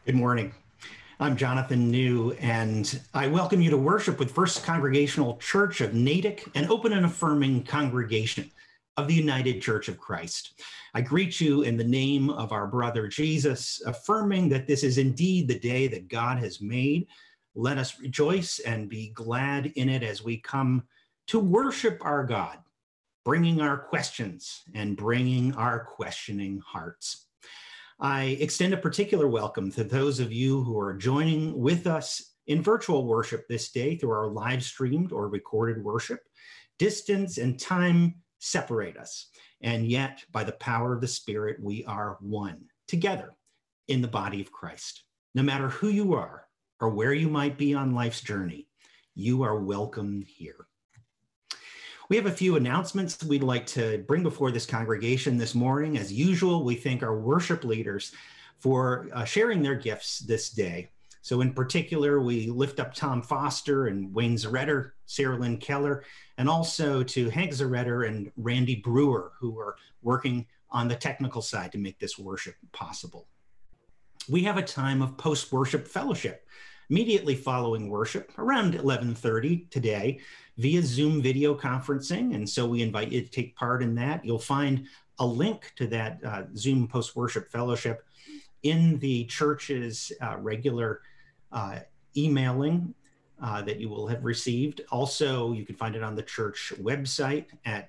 Good morning. I'm Jonathan New, and I welcome you to worship with First Congregational Church of Natick, an open and affirming congregation of the United Church of Christ. I greet you in the name of our brother Jesus, affirming that this is indeed the day that God has made. Let us rejoice and be glad in it as we come to worship our God, bringing our questions and bringing our questioning hearts. I extend a particular welcome to those of you who are joining with us in virtual worship this day through our live streamed or recorded worship. Distance and time separate us, and yet by the power of the Spirit, we are one together in the body of Christ. No matter who you are or where you might be on life's journey, you are welcome here. We have a few announcements we'd like to bring before this congregation this morning. As usual, we thank our worship leaders for sharing their gifts this day. So in particular, we lift up Tom Foster and Wayne Zaretter, Sarah Lynn Keller, and also to Hank Zaretter and Randy Brewer, who are working on the technical side to make this worship possible. We have a time of post-worship fellowship immediately following worship around 11:30 today via Zoom video conferencing. And so we invite you to take part in that. You'll find a link to that Zoom post-worship fellowship in the church's regular emailing that you will have received. Also, you can find it on the church website at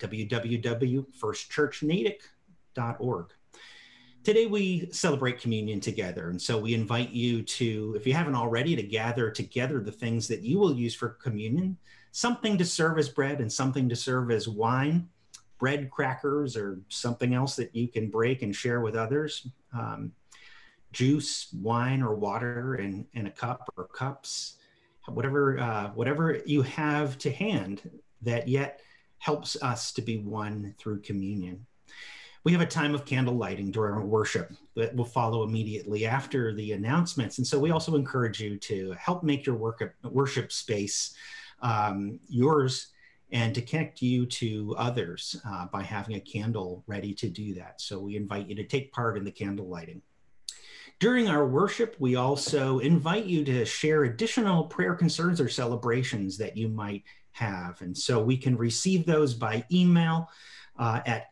www.firstchurchnatick.org. Today we celebrate communion together, and so we invite you to, if you haven't already, to gather together the things that you will use for communion, something to serve as bread and something to serve as wine, bread, crackers, or something else that you can break and share with others, juice, wine, or water in a cup or cups, whatever you have to hand that yet helps us to be one through communion. We have a time of candle lighting during our worship that will follow immediately after the announcements. And so we also encourage you to help make your worship space yours and to connect you to others by having a candle ready to do that. So we invite you to take part in the candle lighting. During our worship, we also invite you to share additional prayer concerns or celebrations that you might have. And so we can receive those by email at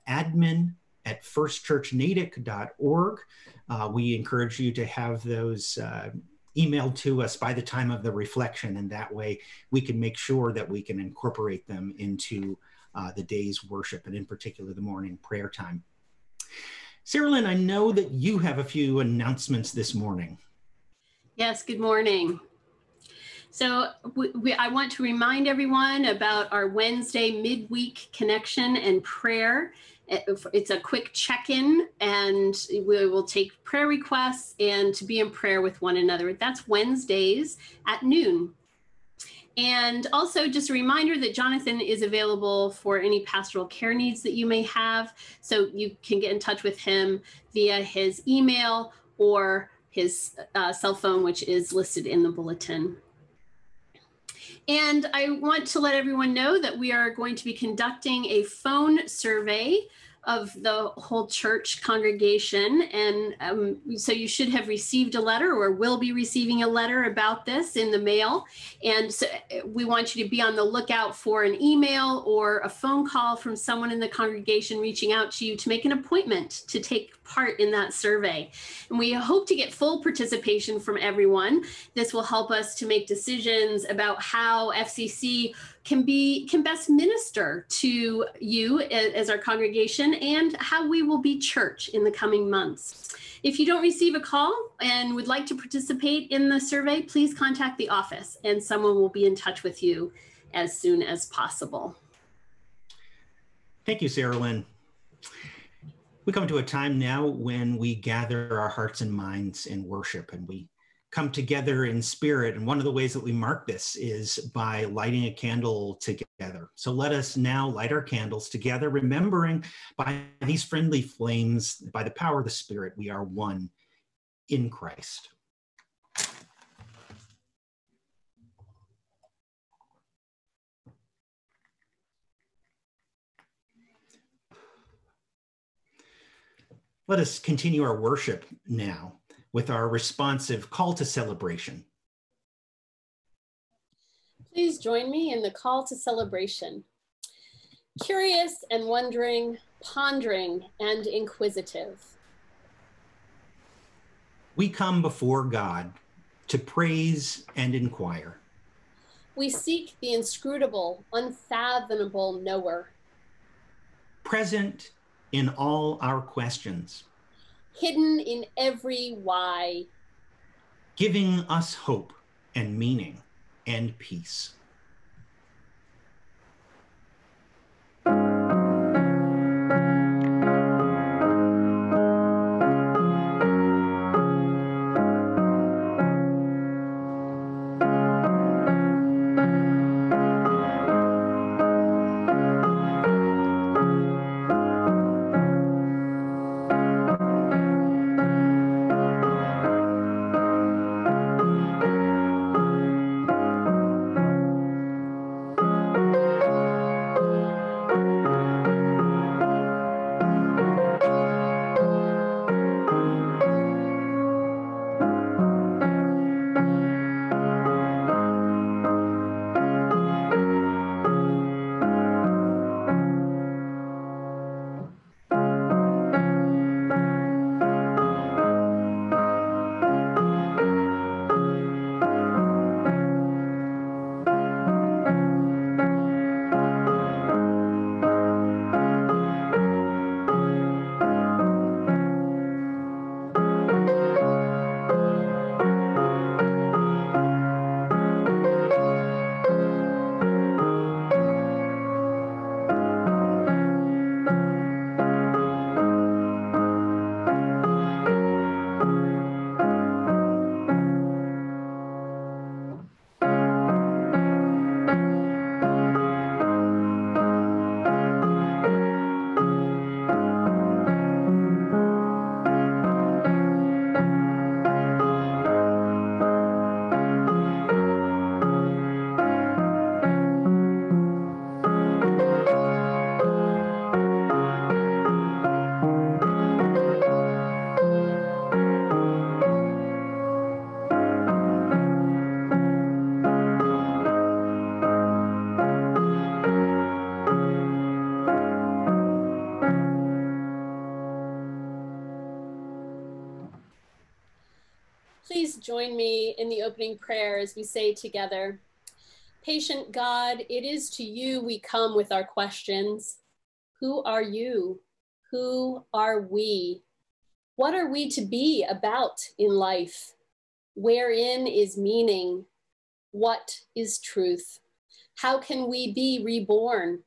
admin@firstchurchnatick.org. We encourage you to have those emailed to us by the time of the reflection, and that way we can make sure that we can incorporate them into the day's worship, and in particular the morning prayer time. Sarah Lynn, I know that you have a few announcements this morning. Yes, good morning. So I want to remind everyone about our Wednesday midweek connection and prayer. It's a quick check-in, and we will take prayer requests and to be in prayer with one another. That's Wednesdays at noon. And also just a reminder that Jonathan is available for any pastoral care needs that you may have. So you can get in touch with him via his email or his cell phone, which is listed in the bulletin. And I want to let everyone know that we are going to be conducting a phone survey of the whole church congregation. And so you should have received a letter or will be receiving a letter about this in the mail. And so we want you to be on the lookout for an email or a phone call from someone in the congregation reaching out to you to make an appointment to take part in that survey. And we hope to get full participation from everyone. This will help us to make decisions about how FCC can best minister to you as our congregation and how we will be church in the coming months. If you don't receive a call and would like to participate in the survey, please contact the office and someone will be in touch with you as soon as possible. Thank you, Sarah Lynn. We come to a time now when we gather our hearts and minds in worship, and we come together in spirit. And one of the ways that we mark this is by lighting a candle together. So let us now light our candles together, remembering by these friendly flames, by the power of the Spirit, we are one in Christ. Let us continue our worship now with our responsive call to celebration. Please join me in the call to celebration. Curious and wondering, pondering and inquisitive. We come before God to praise and inquire. We seek the inscrutable, unfathomable knower. Present in all our questions. Hidden in every why. Giving us hope and meaning and peace. Please join me in the opening prayer as we say together, Patient God, it is to you we come with our questions. Who are you? Who are we? What are we to be about in life? Wherein is meaning? What is truth? How can we be reborn?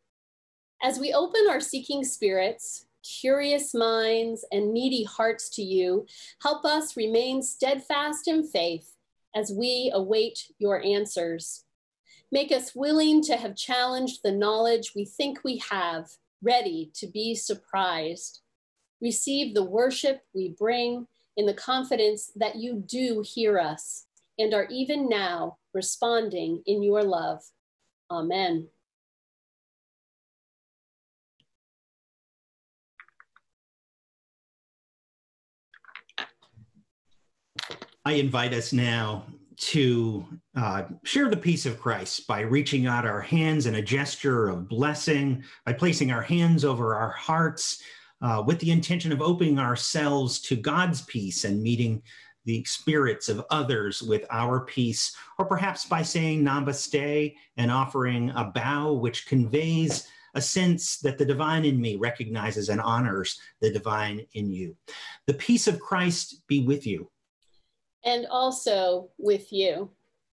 As we open our seeking spirits, curious minds, and needy hearts to you, help us remain steadfast in faith as we await your answers. Make us willing to have challenged the knowledge we think we have, ready to be surprised. Receive the worship we bring in the confidence that you do hear us and are even now responding in your love. Amen. I invite us now to share the peace of Christ by reaching out our hands in a gesture of blessing, by placing our hands over our hearts with the intention of opening ourselves to God's peace and meeting the spirits of others with our peace, or perhaps by saying namaste and offering a bow, which conveys a sense that the divine in me recognizes and honors the divine in you. The peace of Christ be with you. And also with you.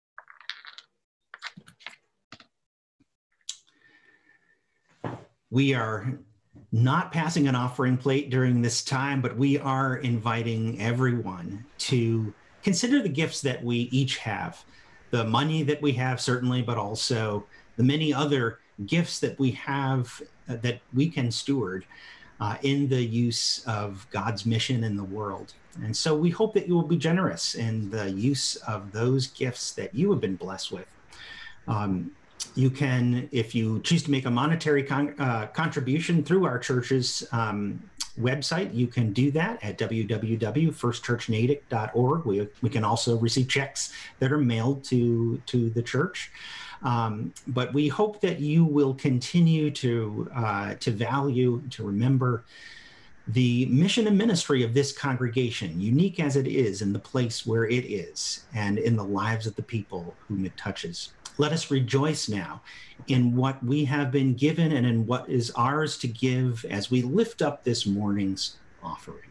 We are not passing an offering plate during this time, but we are inviting everyone to consider the gifts that we each have. The money that we have, certainly, but also the many other gifts that we have that we can steward in the use of God's mission in the world. And so we hope that you will be generous in the use of those gifts that you have been blessed with. You can, if you choose to make a monetary contribution through our church's website, you can do that at www.firstchurchnatick.org. We can also receive checks that are mailed to the church. But we hope that you will continue to value, to remember the mission and ministry of this congregation, unique as it is in the place where it is and in the lives of the people whom it touches. Let us rejoice now in what we have been given and in what is ours to give as we lift up this morning's offering.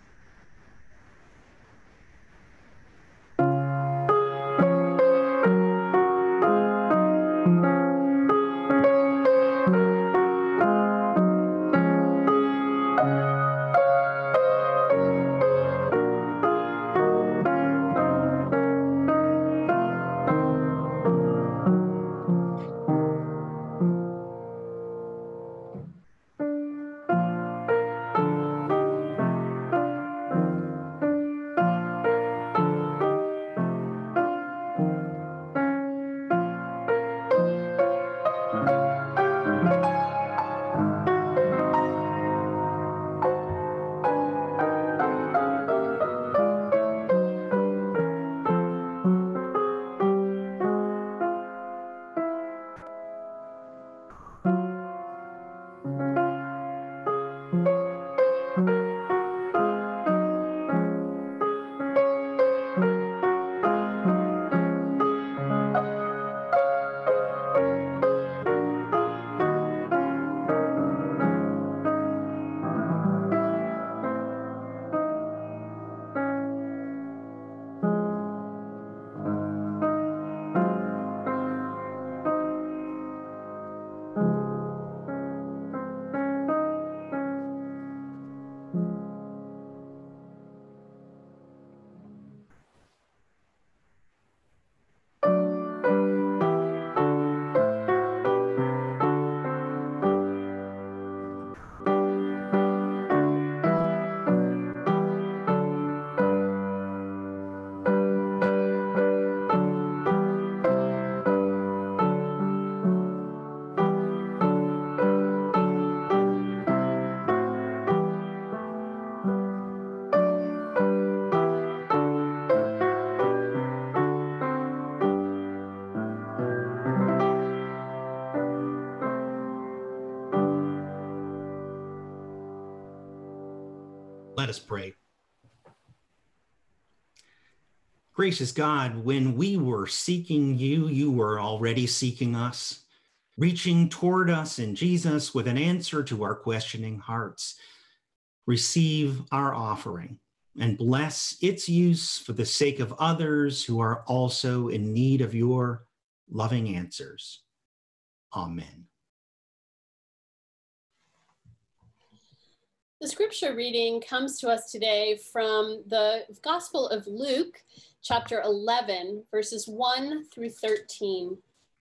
Let us pray. Gracious God, when we were seeking you, you were already seeking us, reaching toward us in Jesus with an answer to our questioning hearts. Receive our offering and bless its use for the sake of others who are also in need of your loving answers. Amen. The scripture reading comes to us today from the Gospel of Luke, chapter 11, verses 1 through 13.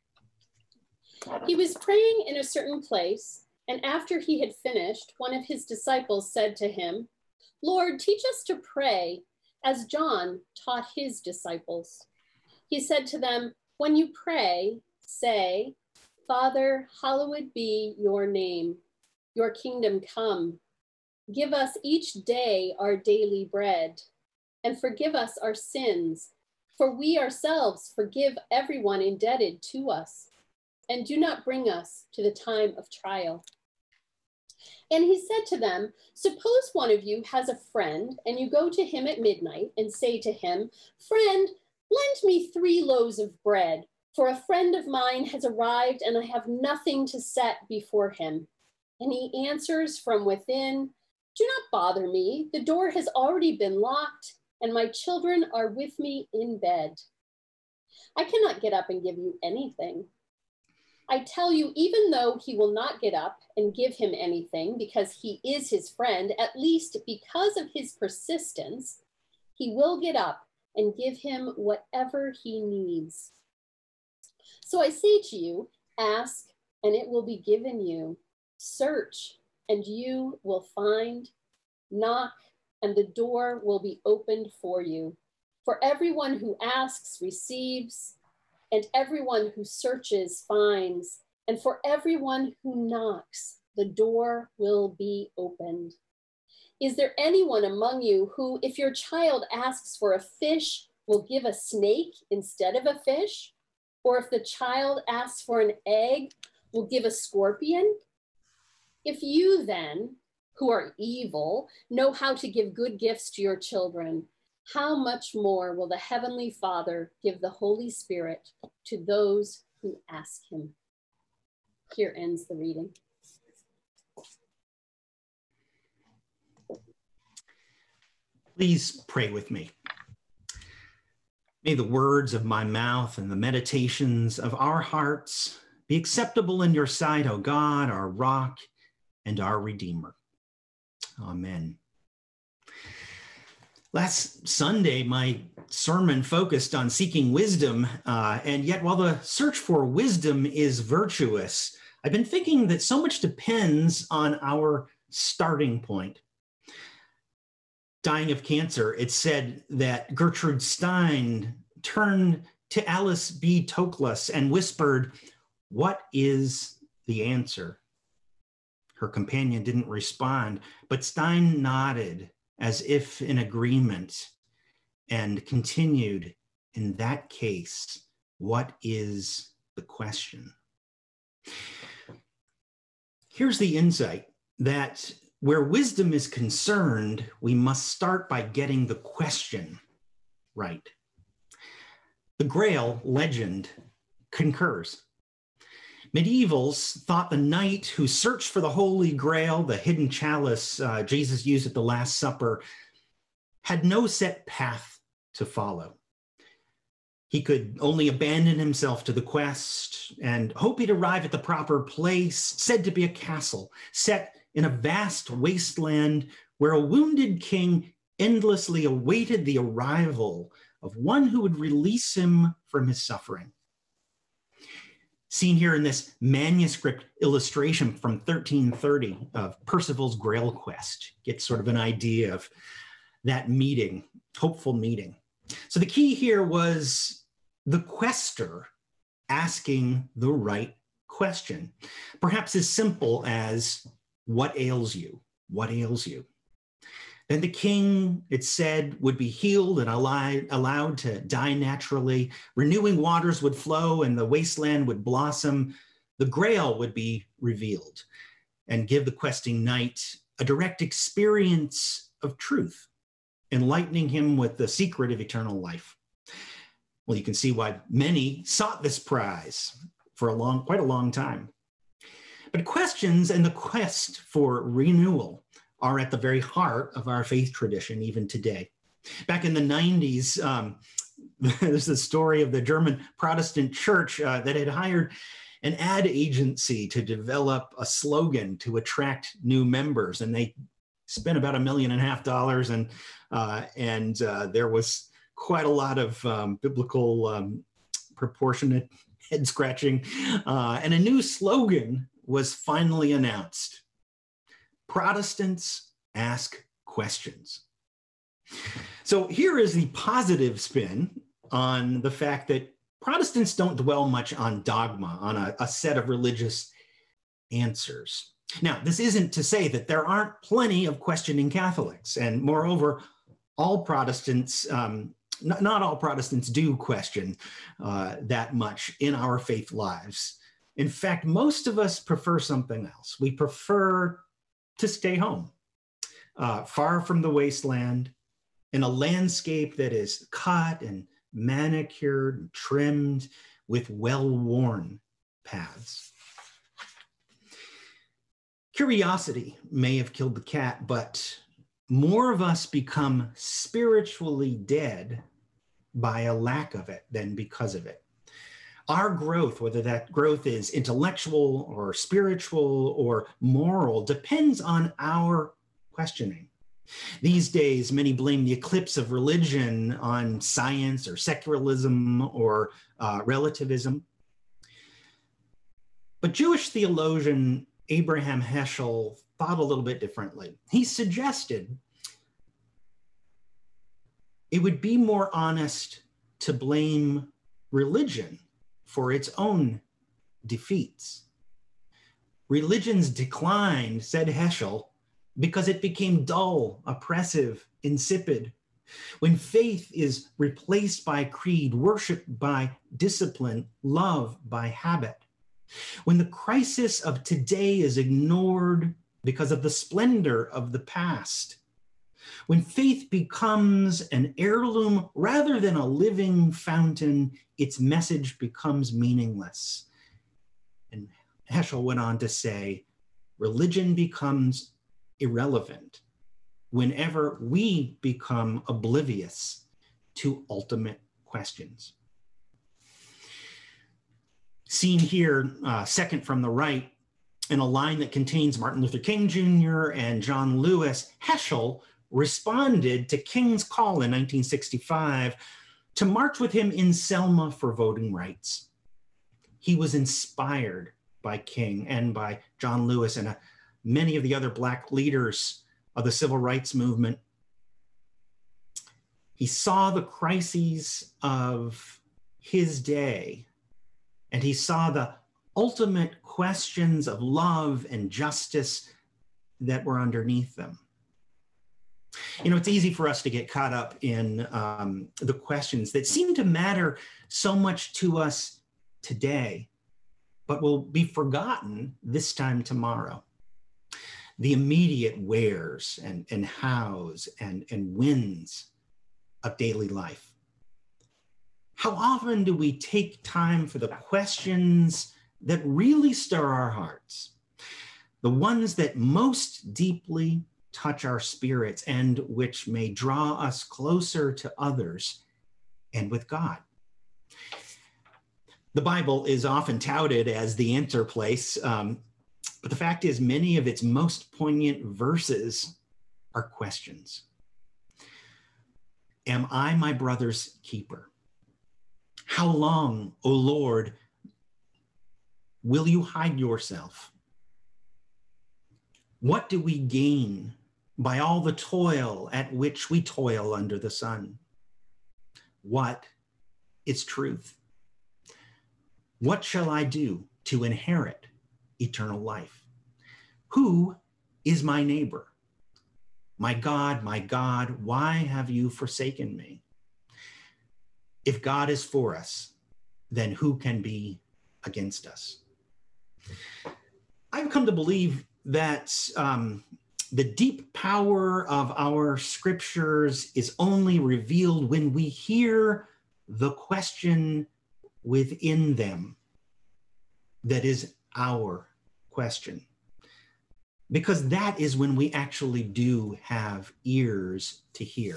He was praying in a certain place, and after he had finished, one of his disciples said to him, "Lord, teach us to pray, as John taught his disciples." He said to them, "When you pray, say, 'Father, hallowed be your name. Your kingdom come. Give us each day our daily bread, and forgive us our sins, for we ourselves forgive everyone indebted to us. And do not bring us to the time of trial.'" And he said to them, "Suppose one of you has a friend, and you go to him at midnight and say to him, 'Friend, lend me 3 loaves of bread, for a friend of mine has arrived and I have nothing to set before him.' And he answers from within, 'Do not bother me. The door has already been locked, and my children are with me in bed. I cannot get up and give you anything.' I tell you, even though he will not get up and give him anything because he is his friend, at least because of his persistence, he will get up and give him whatever he needs. So I say to you, ask, and it will be given you. Search, and you will find. Knock, and the door will be opened for you. For everyone who asks receives, and everyone who searches finds, and for everyone who knocks, the door will be opened. Is there anyone among you who, if your child asks for a fish, will give a snake instead of a fish? Or if the child asks for an egg, will give a scorpion? If you then, who are evil, know how to give good gifts to your children, how much more will the Heavenly Father give the Holy Spirit to those who ask him? Here ends the reading. Please pray with me. May the words of my mouth and the meditations of our hearts be acceptable in your sight, O God, our rock and our Redeemer. Amen. Last Sunday, my sermon focused on seeking wisdom, and yet while the search for wisdom is virtuous, I've been thinking that so much depends on our starting point. Dying of cancer, it said that Gertrude Stein turned to Alice B. Toklas and whispered, "What is the answer?" Her companion didn't respond, but Stein nodded as if in agreement and continued, "In that case, what is the question?" Here's the insight that where wisdom is concerned, we must start by getting the question right. The Grail legend concurs. Medievals thought the knight who searched for the Holy Grail, the hidden chalice Jesus used at the Last Supper, had no set path to follow. He could only abandon himself to the quest and hope he'd arrive at the proper place, said to be a castle, set in a vast wasteland where a wounded king endlessly awaited the arrival of one who would release him from his suffering. Seen here in this manuscript illustration from 1330 of Percival's Grail Quest, gets sort of an idea of that meeting, hopeful meeting. So the key here was the quester asking the right question, perhaps as simple as, "What ails you? What ails you?" Then the king, it said, would be healed and allowed to die naturally. Renewing waters would flow and the wasteland would blossom. The Grail would be revealed and give the questing knight a direct experience of truth, enlightening him with the secret of eternal life. Well, you can see why many sought this prize for quite a long time. But questions and the quest for renewal are at the very heart of our faith tradition, even today. Back in the 90s, there's the story of the German Protestant church that had hired an ad agency to develop a slogan to attract new members. And they spent about $1.5 million, and there was quite a lot of biblical proportionate head scratching. And a new slogan was finally announced. Protestants ask questions. So here is the positive spin on the fact that Protestants don't dwell much on dogma, on a set of religious answers. Now, this isn't to say that there aren't plenty of questioning Catholics, and moreover, all Protestants, not all Protestants do question that much in our faith lives. In fact, most of us prefer something else. We prefer to stay home, far from the wasteland, in a landscape that is cut and manicured and trimmed with well-worn paths. Curiosity may have killed the cat, but more of us become spiritually dead by a lack of it than because of it. Our growth, whether that growth is intellectual or spiritual or moral, depends on our questioning. These days, many blame the eclipse of religion on science or secularism or relativism. But Jewish theologian Abraham Heschel thought a little bit differently. He suggested it would be more honest to blame religion for its own defeats. Religion's decline, said Heschel, because it became dull, oppressive, insipid. When faith is replaced by creed, worship by discipline, love by habit. When the crisis of today is ignored because of the splendor of the past. When faith becomes an heirloom rather than a living fountain, its message becomes meaningless. And Heschel went on to say, religion becomes irrelevant whenever we become oblivious to ultimate questions. Seen here, second from the right, in a line that contains Martin Luther King Jr. and John Lewis, Heschel responded to King's call in 1965 to march with him in Selma for voting rights. He was inspired by King and by John Lewis and many of the other Black leaders of the civil rights movement. He saw the crises of his day, and he saw the ultimate questions of love and justice that were underneath them. You know, it's easy for us to get caught up in the questions that seem to matter so much to us today, but will be forgotten this time tomorrow. The immediate wheres and hows and whens of daily life. How often do we take time for the questions that really stir our hearts? The ones that most deeply touch our spirits and which may draw us closer to others and with God. The Bible is often touted as the answer place, but the fact is many of its most poignant verses are questions. Am I my brother's keeper? How long, O Lord, will you hide yourself? What do we gain by all the toil at which we toil under the sun? What is truth? What shall I do to inherit eternal life? Who is my neighbor? My God, why have you forsaken me? If God is for us, then who can be against us? I've come to believe that the deep power of our scriptures is only revealed when we hear the question within them that is our question. Because that is when we actually do have ears to hear.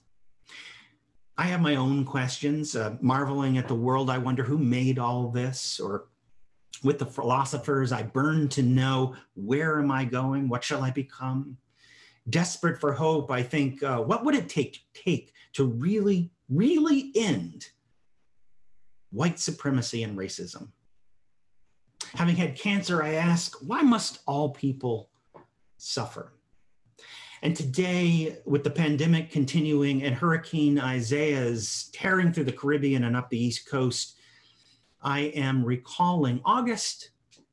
I have my own questions, marveling at the world. I wonder who made all this, or with the philosophers, I burn to know, where am I going? What shall I become? Desperate for hope, I think, what would it take to really, really end white supremacy and racism? Having had cancer, I ask, why must all people suffer? And today, with the pandemic continuing and Hurricane Isaiah's tearing through the Caribbean and up the East Coast, I am recalling August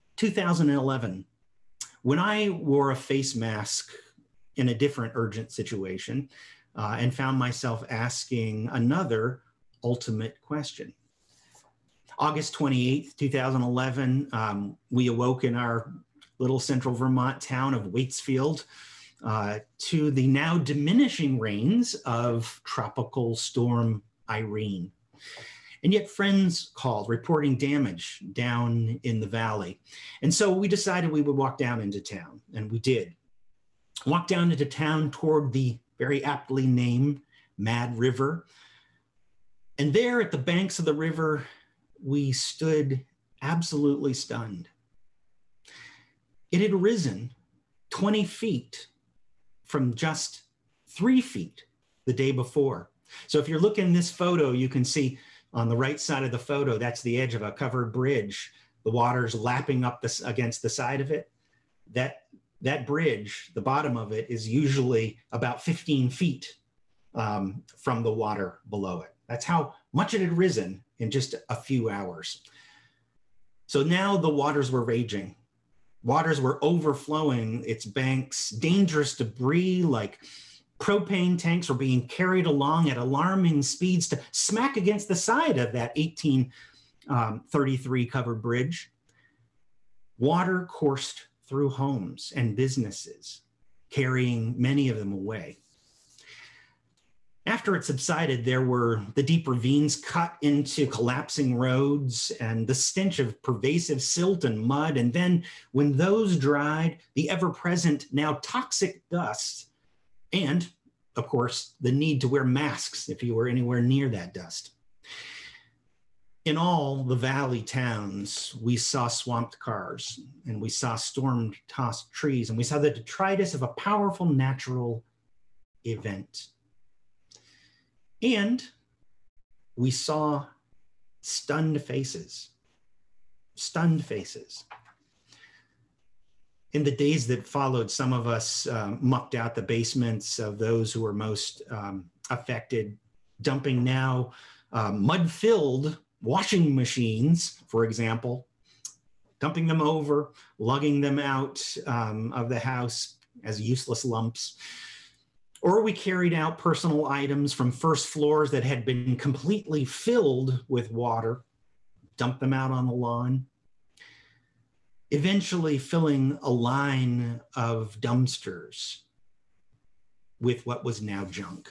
2011, when I wore a face mask in a different urgent situation and found myself asking another ultimate question. August 28th, 2011, we awoke in our little central Vermont town of Waitsfield to the now diminishing rains of Tropical Storm Irene. And yet friends called reporting damage down in the valley. And so we decided we would walk down into town, and we did. Walk down into town toward the very aptly named Mad River. And there at the banks of the river, we stood absolutely stunned. It had risen 20 feet from just 3 feet the day before. So if you're looking at this photo, you can see on the right side of the photo, that's the edge of a covered bridge. The water's lapping up against the side of it. That bridge, the bottom of it, is usually about 15 feet from the water below it. That's how much it had risen in just a few hours. So now the waters were raging. Waters were overflowing its banks. Dangerous debris like propane tanks were being carried along at alarming speeds to smack against the side of that 1833 covered bridge. Water coursed through homes and businesses, carrying many of them away. After it subsided, there were the deep ravines cut into collapsing roads and the stench of pervasive silt and mud. And then when those dried, the ever-present, now toxic dust, and of course, the need to wear masks if you were anywhere near that dust. In all the valley towns, we saw swamped cars and we saw storm-tossed trees and we saw the detritus of a powerful natural event. And we saw stunned faces. In the days that followed, some of us mucked out the basements of those who were most affected, dumping now mud-filled washing machines, for example, dumping them over, lugging them out of the house as useless lumps. Or we carried out personal items from first floors that had been completely filled with water, dumped them out on the lawn, eventually filling a line of dumpsters with what was now junk.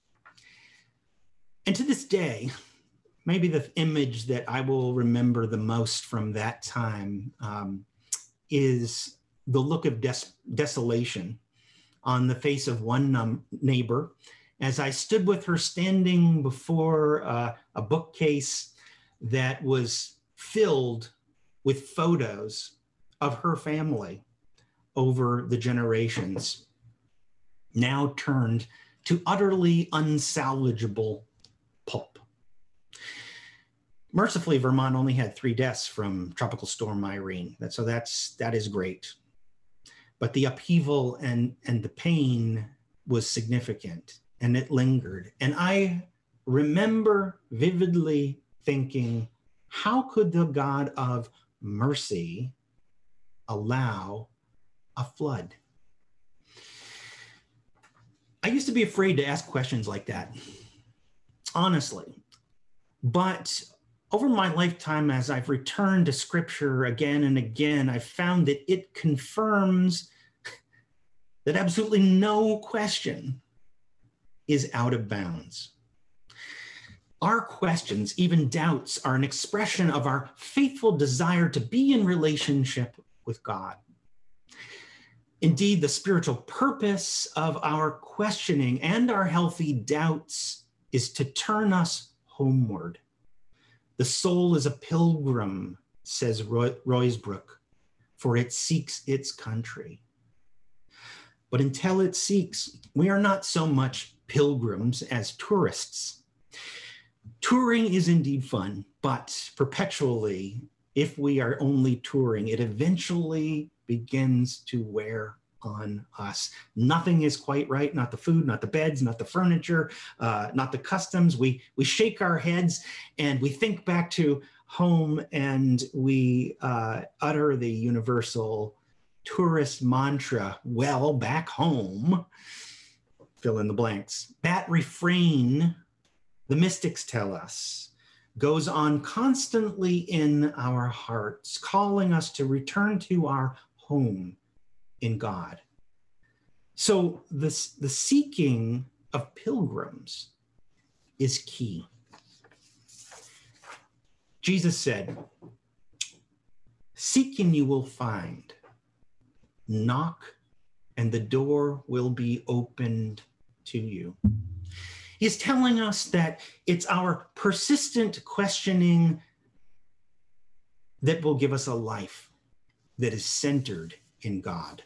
And to this day, maybe the image that I will remember the most from that time is the look of desolation on the face of one neighbor as I stood with her standing before a bookcase that was filled with photos of her family over the generations, now turned to utterly unsalvageable pulp. Mercifully, Vermont only had 3 deaths from Tropical Storm Irene. That is great. But the upheaval and the pain was significant, and it lingered. And I remember vividly thinking, how could the God of mercy allow a flood? I used to be afraid to ask questions like that, honestly. But over my lifetime, as I've returned to Scripture again and again, I've found that it confirms that absolutely no question is out of bounds. Our questions, even doubts, are an expression of our faithful desire to be in relationship with God. Indeed, the spiritual purpose of our questioning and our healthy doubts is to turn us homeward. The soul is a pilgrim, says Roysbrook, for it seeks its country. But until it seeks, we are not so much pilgrims as tourists. Touring is indeed fun, but perpetually, if we are only touring, it eventually begins to wear on us. Nothing is quite right, not the food, not the beds, not the furniture, not the customs. We shake our heads and we think back to home and we utter the universal tourist mantra, well, back home, fill in the blanks. That refrain, the mystics tell us, goes on constantly in our hearts, calling us to return to our home in God. So the seeking of pilgrims is key. Jesus said, "Seek and you will find. Knock and the door will be opened to you." He's telling us that it's our persistent questioning that will give us a life that is centered in God.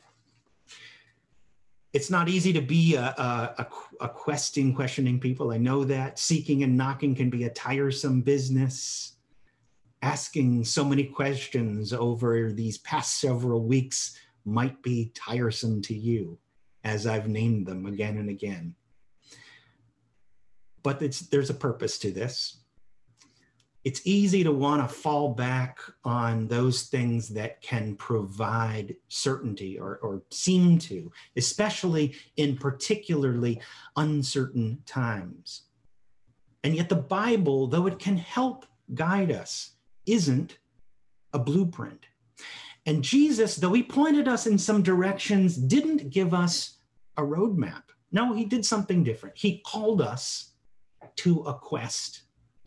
It's not easy to be a questioning people. I know that. Seeking and knocking can be a tiresome business. Asking so many questions over these past several weeks might be tiresome to you, as I've named them again and again. But there's a purpose to this. It's easy to want to fall back on those things that can provide certainty or seem to, especially in particularly uncertain times. And yet the Bible, though it can help guide us, isn't a blueprint. And Jesus, though he pointed us in some directions, didn't give us a roadmap. No, he did something different. He called us to a quest,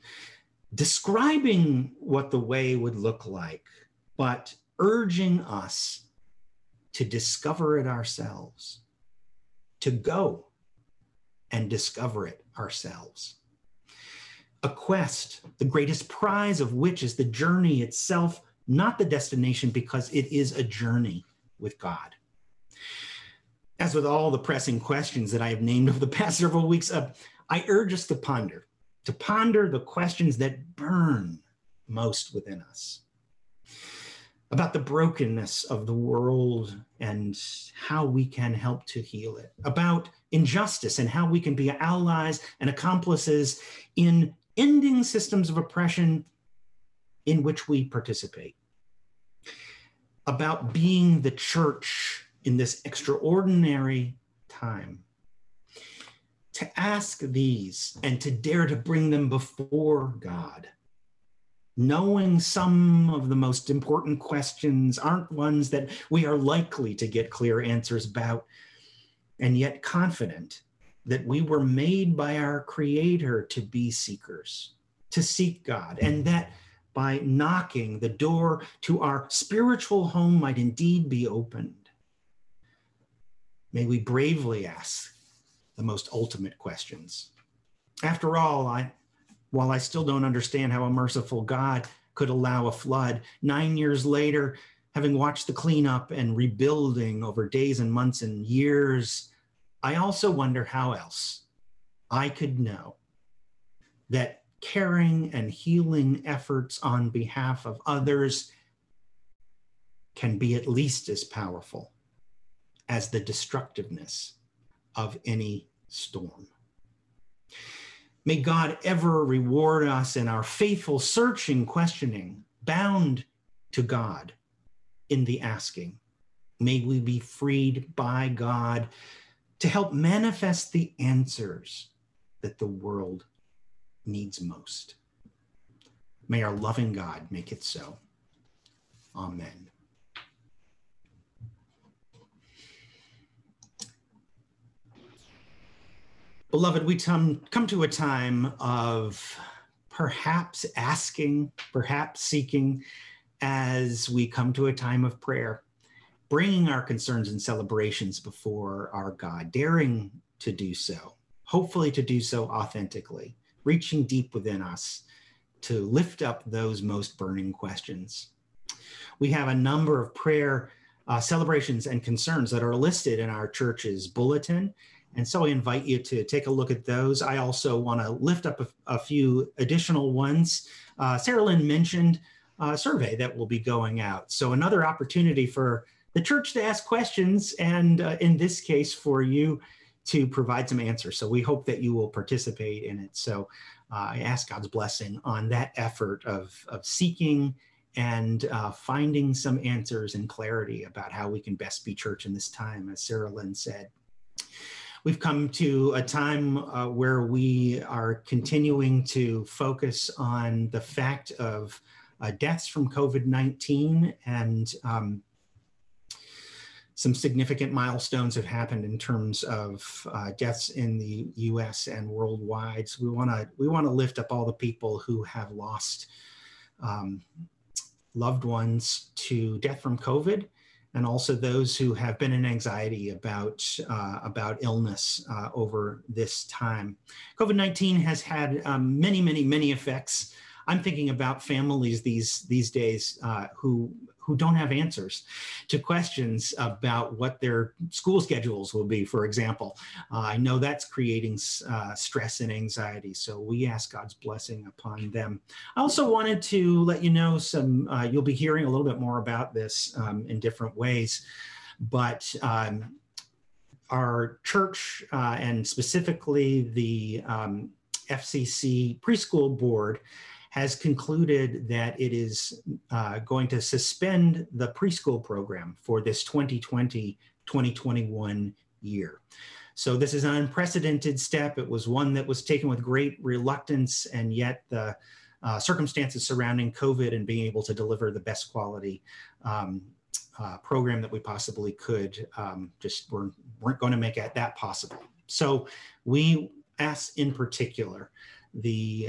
describing what the way would look like, but urging us to discover it ourselves, to go and discover it ourselves. A quest, the greatest prize of which is the journey itself, not the destination, because it is a journey with God. As with all the pressing questions that I have named over the past several weeks, I urge us to ponder the questions that burn most within us, about the brokenness of the world and how we can help to heal it, about injustice and how we can be allies and accomplices in ending systems of oppression in which we participate, about being the church in this extraordinary time. To ask these and to dare to bring them before God, knowing some of the most important questions aren't ones that we are likely to get clear answers about, and yet confident that we were made by our Creator to be seekers, to seek God, and that by knocking, the door to our spiritual home might indeed be opened. May we bravely ask the most ultimate questions. After all, while I still don't understand how a merciful God could allow a flood, 9 years later, having watched the cleanup and rebuilding over days and months and years, I also wonder how else I could know that caring and healing efforts on behalf of others can be at least as powerful as the destructiveness of any storm. May God ever reward us in our faithful searching, questioning, bound to God in the asking. May we be freed by God to help manifest the answers that the world needs most. May our loving God make it so. Amen. Beloved, we come to a time of perhaps asking, perhaps seeking, as we come to a time of prayer, bringing our concerns and celebrations before our God, daring to do so, hopefully to do so authentically, reaching deep within us to lift up those most burning questions. We have a number of prayer celebrations and concerns that are listed in our church's bulletin. And so I invite you to take a look at those. I also want to lift up a few additional ones. Sarah Lynn mentioned a survey that will be going out. So another opportunity for the church to ask questions, and in this case, for you to provide some answers. So we hope that you will participate in it. So I ask God's blessing on that effort of seeking and finding some answers and clarity about how we can best be church in this time, as Sarah Lynn said. We've come to a time where we are continuing to focus on the fact of deaths from COVID-19, and some significant milestones have happened in terms of deaths in the U.S. and worldwide. So we want to lift up all the people who have lost loved ones to death from COVID, and also those who have been in anxiety about illness over this time. COVID-19 has had many effects. I'm thinking about families these days who don't have answers to questions about what their school schedules will be, for example. I know that's creating stress and anxiety, so we ask God's blessing upon them. I also wanted to let you know you'll be hearing a little bit more about this in different ways, but our church and specifically the FCC preschool board has concluded that it is going to suspend the preschool program for this 2020-2021 year. So this is an unprecedented step. It was one that was taken with great reluctance, and yet the circumstances surrounding COVID and being able to deliver the best quality program that we possibly could just weren't going to make that possible. So we ask in particular the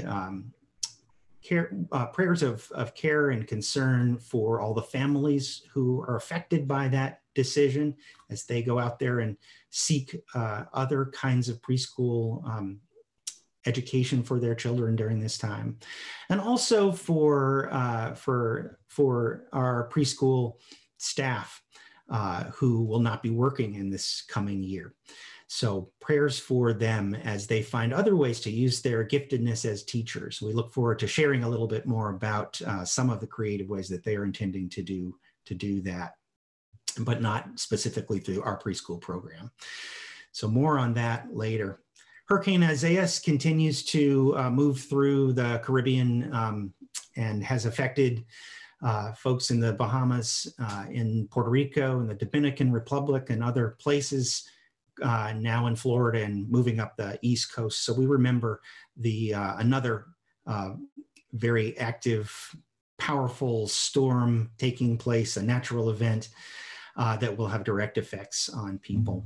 prayers of care and concern for all the families who are affected by that decision as they go out there and seek other kinds of preschool education for their children during this time, and also for our preschool staff who will not be working in this coming year. So prayers for them as they find other ways to use their giftedness as teachers. We look forward to sharing a little bit more about some of the creative ways that they are intending to do that, but not specifically through our preschool program. So more on that later. Hurricane Isaias continues to move through the Caribbean and has affected folks in the Bahamas, in Puerto Rico, in the Dominican Republic, and other places, now in Florida and moving up the East Coast. So we remember another very active, powerful storm taking place, a natural event that will have direct effects on people.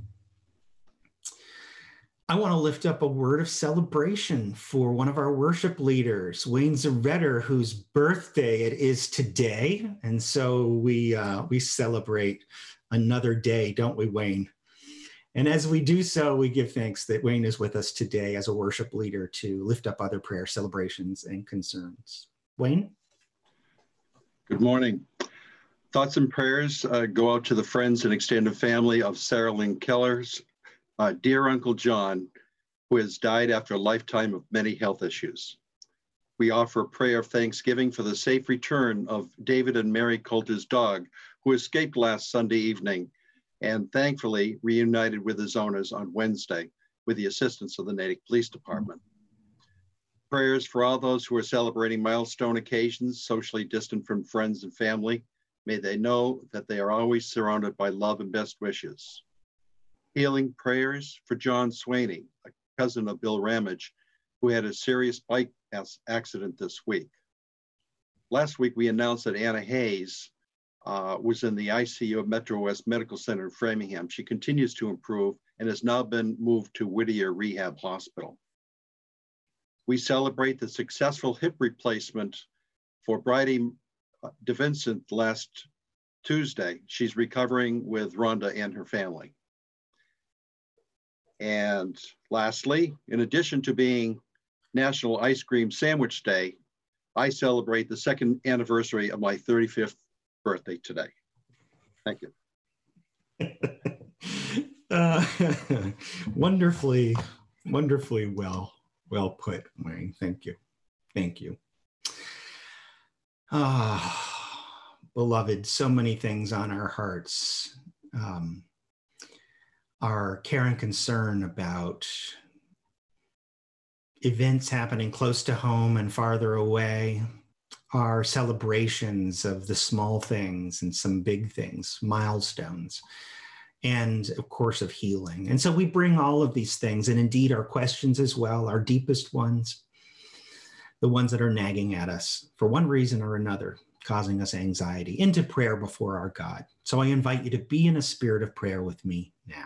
I want to lift up a word of celebration for one of our worship leaders, Wayne Zaretter, whose birthday it is today. And so we celebrate another day, don't we, Wayne? And as we do so, we give thanks that Wayne is with us today as a worship leader to lift up other prayer celebrations and concerns. Wayne? Good morning. Thoughts and prayers go out to the friends and extended family of Sarah Lynn Keller's dear Uncle John, who has died after a lifetime of many health issues. We offer a prayer of thanksgiving for the safe return of David and Mary Coulter's dog, who escaped last Sunday evening and thankfully reunited with his owners on Wednesday with the assistance of the Natick Police Department. Prayers for all those who are celebrating milestone occasions, socially distant from friends and family. May they know that they are always surrounded by love and best wishes. Healing prayers for John Swaney, a cousin of Bill Ramage, who had a serious bike accident this week. Last week, we announced that Anna Hayes was in the ICU of Metro West Medical Center in Framingham. She continues to improve and has now been moved to Whittier Rehab Hospital. We celebrate the successful hip replacement for Bridie DeVincent last Tuesday. She's recovering with Rhonda and her family. And lastly, in addition to being National Ice Cream Sandwich Day, I celebrate the second anniversary of my 35th birthday today. Thank you. Wonderfully well put, Wayne. Thank you. Thank you. Beloved, so many things on our hearts. Our care and concern about events happening close to home and farther away, our celebrations of the small things and some big things, milestones, and of course of healing. And so we bring all of these things, and indeed our questions as well, our deepest ones, the ones that are nagging at us for one reason or another, causing us anxiety, into prayer before our God. So I invite you to be in a spirit of prayer with me now.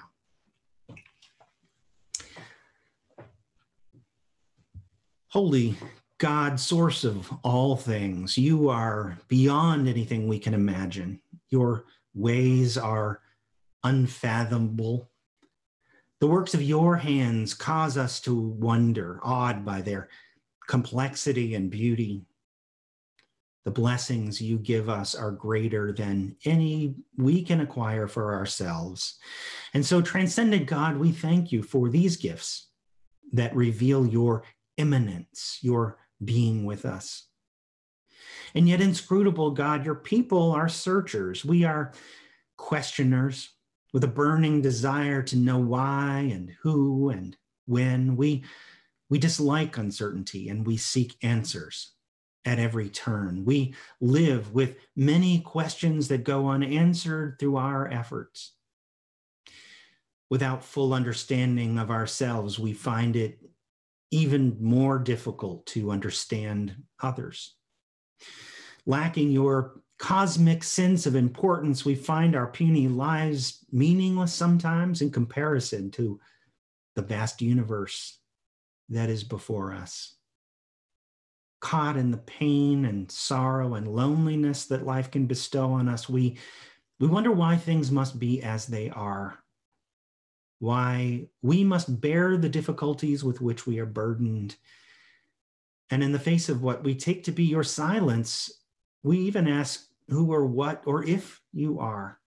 Holy God, source of all things, you are beyond anything we can imagine. Your ways are unfathomable. The works of your hands cause us to wonder, awed by their complexity and beauty. The blessings you give us are greater than any we can acquire for ourselves. And so, transcendent God, we thank you for these gifts that reveal your immanence, your being with us. And yet, inscrutable God, your people are searchers. We are questioners with a burning desire to know why and who and when. We dislike uncertainty and we seek answers. at every turn. We live with many questions that go unanswered through our efforts. Without full understanding of ourselves, we find it even more difficult to understand others. Lacking your cosmic sense of importance, we find our puny lives meaningless sometimes in comparison to the vast universe that is before us. Caught in the pain and sorrow and loneliness that life can bestow on us, we wonder why things must be as they are, why we must bear the difficulties with which we are burdened. And in the face of what we take to be your silence, we even ask who or what or if you are.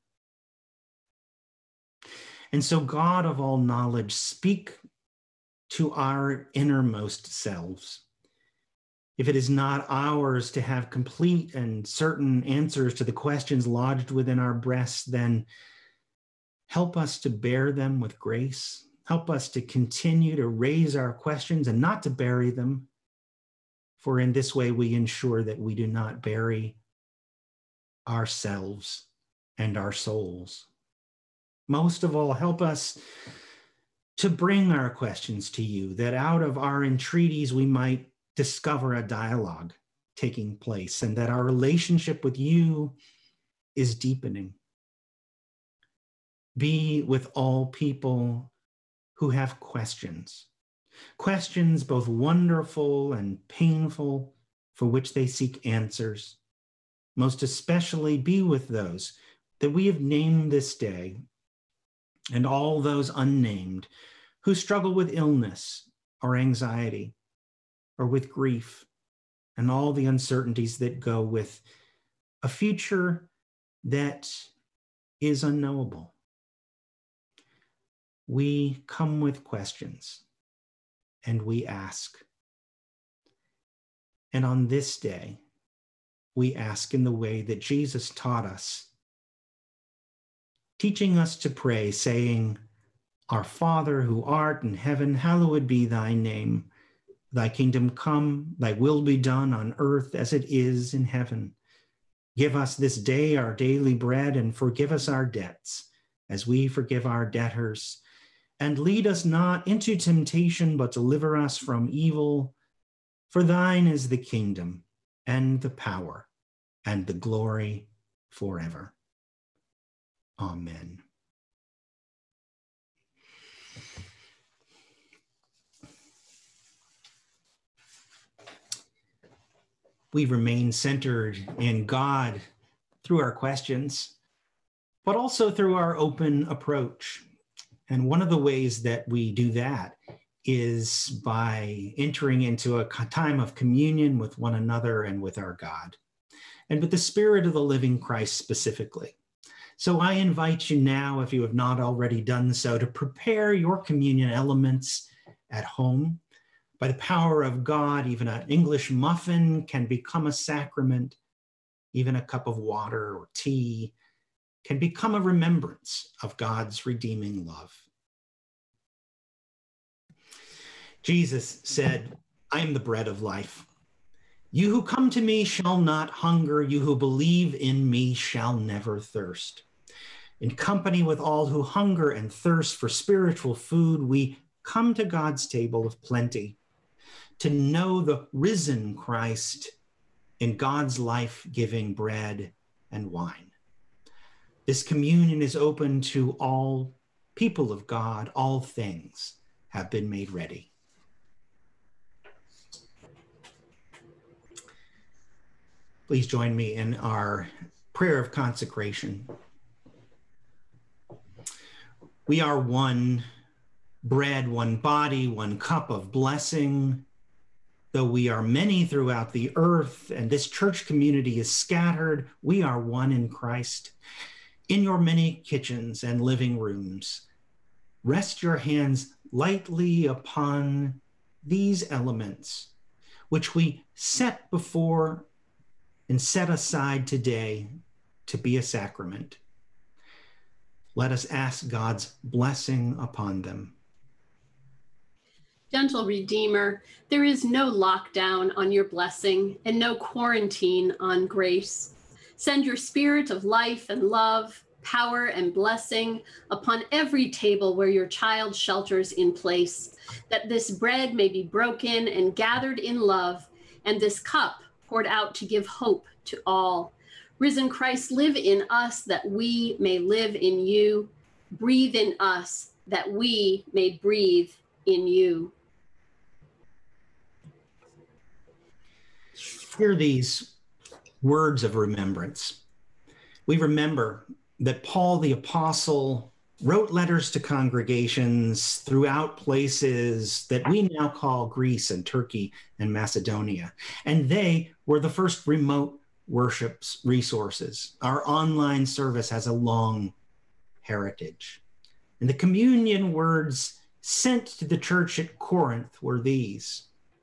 And so, God of all knowledge, speak to our innermost selves. If it is not ours to have complete and certain answers to the questions lodged within our breasts, then help us to bear them with grace. Help us to continue to raise our questions and not to bury them. For in this way, we ensure that we do not bury ourselves and our souls. Most of all, help us to bring our questions to you, that out of our entreaties we might discover a dialogue taking place and that our relationship with you is deepening. Be with all people who have questions both wonderful and painful for which they seek answers. Most especially be with those that we have named this day and all those unnamed who struggle with illness or anxiety or with grief and all the uncertainties that go with a future that is unknowable. We come with questions and we ask. And on this day, we ask in the way that Jesus taught us, teaching us to pray, saying, "Our Father who art in heaven, hallowed be thy name. Thy kingdom come, thy will be done on earth as it is in heaven. Give us this day our daily bread and forgive us our debts as we forgive our debtors. And lead us not into temptation, but deliver us from evil. For thine is the kingdom and the power and the glory forever. Amen." We remain centered in God through our questions, but also through our open approach. And one of the ways that we do that is by entering into a time of communion with one another and with our God, and with the Spirit of the living Christ specifically. So I invite you now, if you have not already done so, to prepare your communion elements at home. By the power of God, even an English muffin can become a sacrament. Even a cup of water or tea can become a remembrance of God's redeeming love. Jesus said, "I am the bread of life. You who come to me shall not hunger. You who believe in me shall never thirst." In company with all who hunger and thirst for spiritual food, we come to God's table of plenty to know the risen Christ in God's life-giving bread and wine. This communion is open to all people of God. All things have been made ready. Please join me in our prayer of consecration. We are one bread, one body, one cup of blessing. Though we are many throughout the earth and this church community is scattered, we are one in Christ. In your many kitchens and living rooms, rest your hands lightly upon these elements, which we set before and set aside today to be a sacrament. Let us ask God's blessing upon them. Gentle Redeemer, there is no lockdown on your blessing and no quarantine on grace. Send your spirit of life and love, power and blessing upon every table where your child shelters in place, that this bread may be broken and gathered in love, and this cup poured out to give hope to all. Risen Christ, live in us that we may live in you. Breathe in us that we may breathe in you. Hear these words of remembrance. We remember that Paul the Apostle wrote letters to congregations throughout places that we now call Greece and Turkey and Macedonia. And they were the first remote worship resources. Our online service has a long heritage. And the communion words sent to the church at Corinth were these: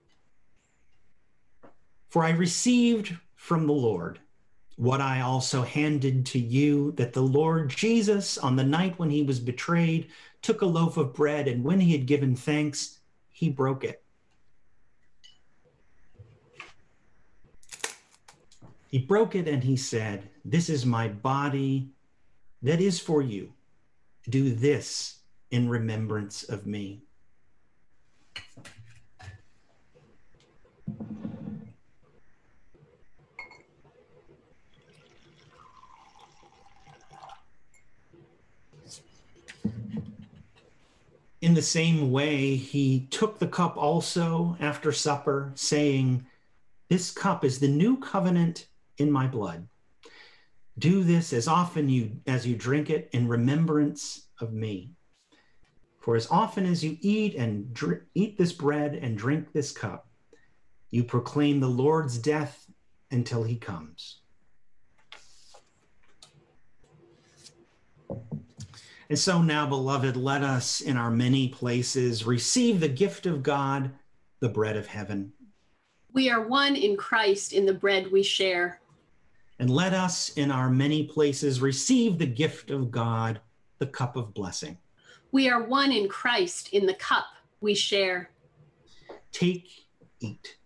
"For I received from the Lord what I also handed to you, that the Lord Jesus, on the night when he was betrayed, took a loaf of bread, and when he had given thanks, he broke it. He broke it and he said, 'This is my body that is for you. Do this in remembrance of me.'" In the same way, he took the cup also after supper, saying, "This cup is the new covenant in my blood. Do this as often as you drink it in remembrance of me. For as often as you eat this bread and drink this cup, you proclaim the Lord's death until he comes." And so now, beloved, let us in our many places receive the gift of God, the bread of heaven. We are one in Christ in the bread we share. And let us in our many places receive the gift of God, the cup of blessing. We are one in Christ in the cup we share. Take, eat.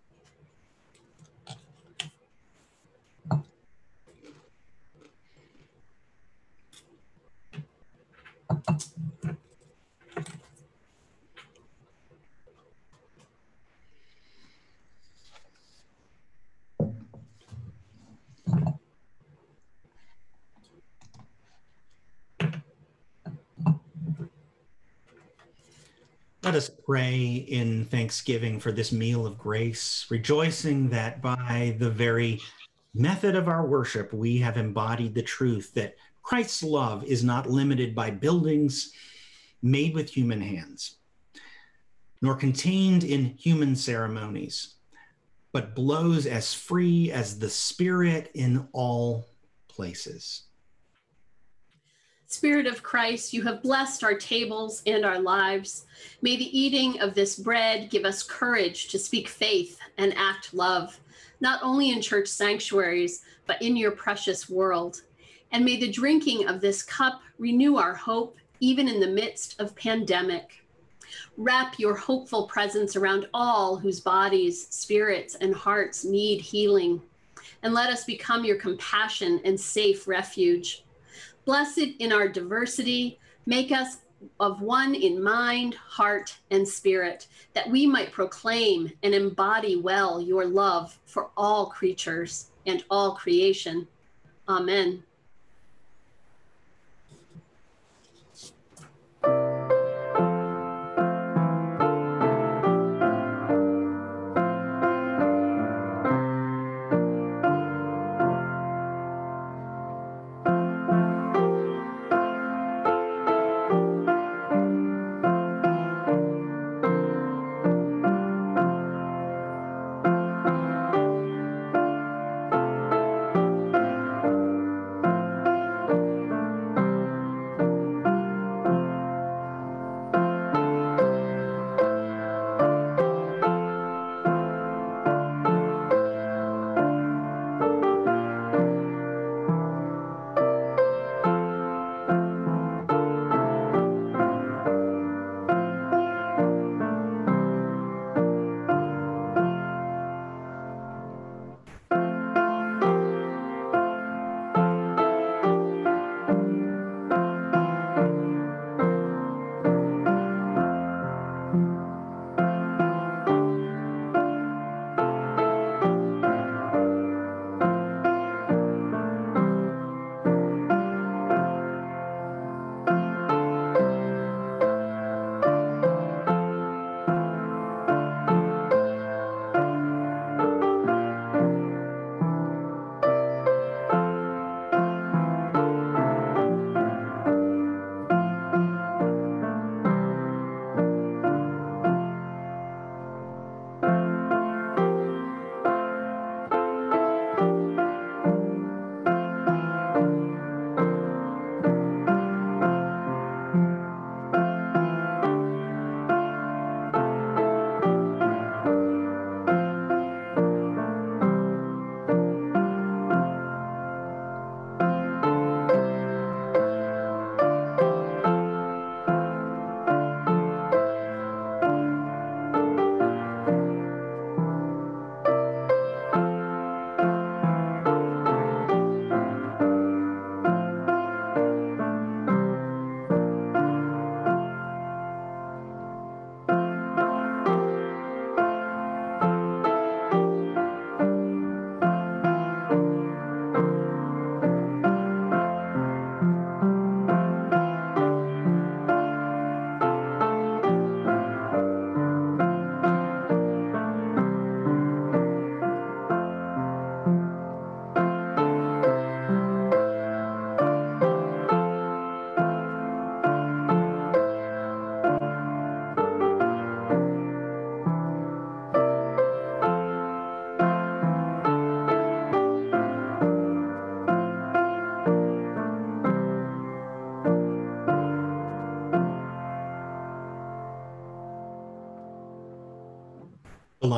Let us pray in thanksgiving for this meal of grace, rejoicing that by the very method of our worship, we have embodied the truth that Christ's love is not limited by buildings made with human hands, nor contained in human ceremonies, but blows as free as the Spirit in all places. Spirit of Christ, you have blessed our tables and our lives. May the eating of this bread give us courage to speak faith and act love, not only in church sanctuaries, but in your precious world. And may the drinking of this cup renew our hope, even in the midst of pandemic. Wrap your hopeful presence around all whose bodies, spirits, and hearts need healing. And let us become your compassion and safe refuge. Blessed in our diversity, make us of one in mind, heart, and spirit, that we might proclaim and embody well your love for all creatures and all creation. Amen.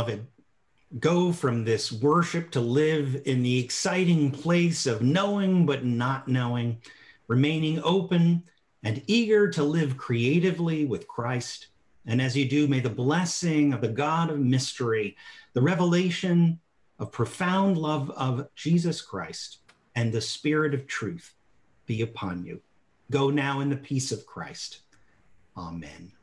beloved, go from this worship to live in the exciting place of knowing but not knowing, remaining open and eager to live creatively with Christ. And as you do, may the blessing of the God of mystery, the revelation of profound love of Jesus Christ, and the Spirit of truth be upon you. Go now in the peace of Christ. Amen.